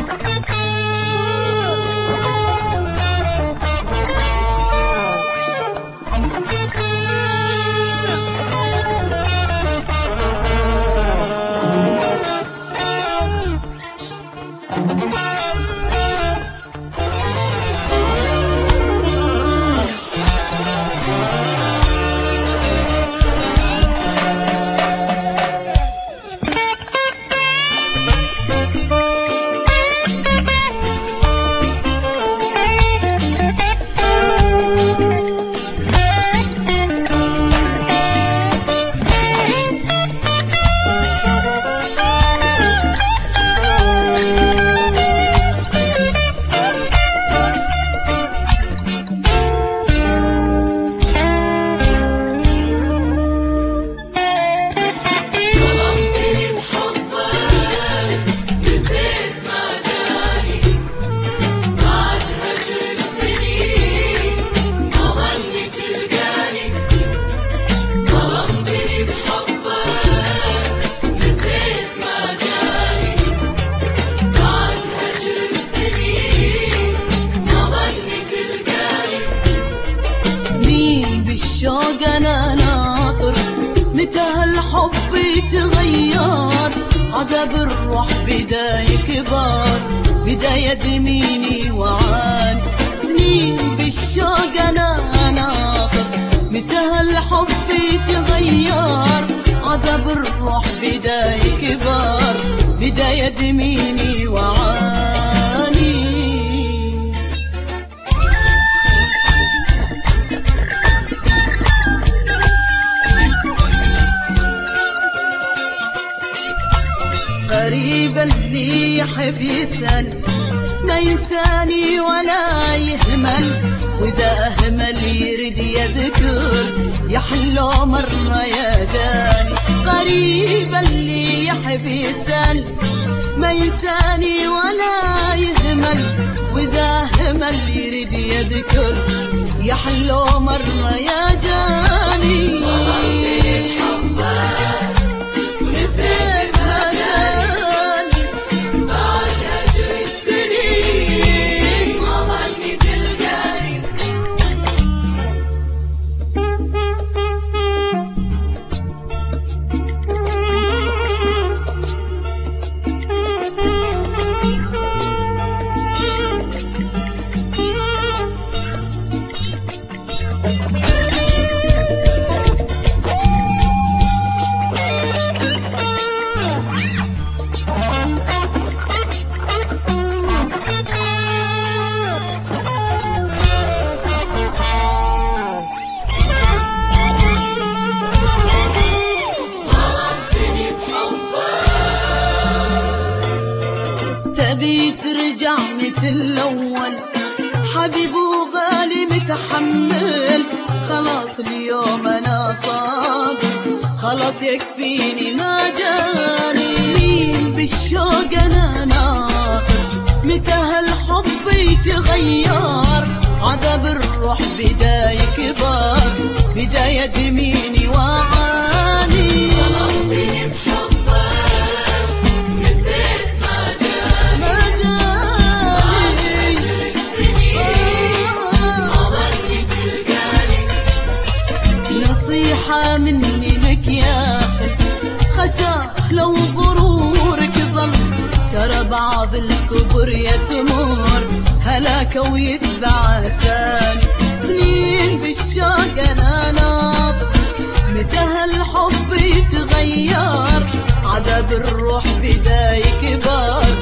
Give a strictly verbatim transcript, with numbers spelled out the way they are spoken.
متى هالحب يتغير عذاب الروح بداية كبار بداية دميني وعاني سنين بالشوق أنا ناطر متى هالحب يتغير عذاب الروح بداية كبار بداية دميني وعاني غريب اللي يحب يسأل ما ينساني ولا يهمل وإذا أهمل يريد يذكر يحلو مرة يا جاني غريب اللي يحب يسأل ما ينساني ولا يهمل وإذا أهمل يريد يذكر يحلو مرة يا جاني تبي ترجع مثل الأول حبيب وغالي متحمل خلاص اليوم أنا صابر خلاص يكفيني ما جاني بالشوق أنا ناطر متى هالحب يتغير عذاب الروح بداية كبار بداية دميني وعاني نصيحة مني لك يا أخي خسارة لو غرورك ظل ترى بعض الكبر يتمر هلاكة ويتبع الثاني سنين بالشوق أنا ناطر متى هالحب يتغير عذاب الروح بداية كبار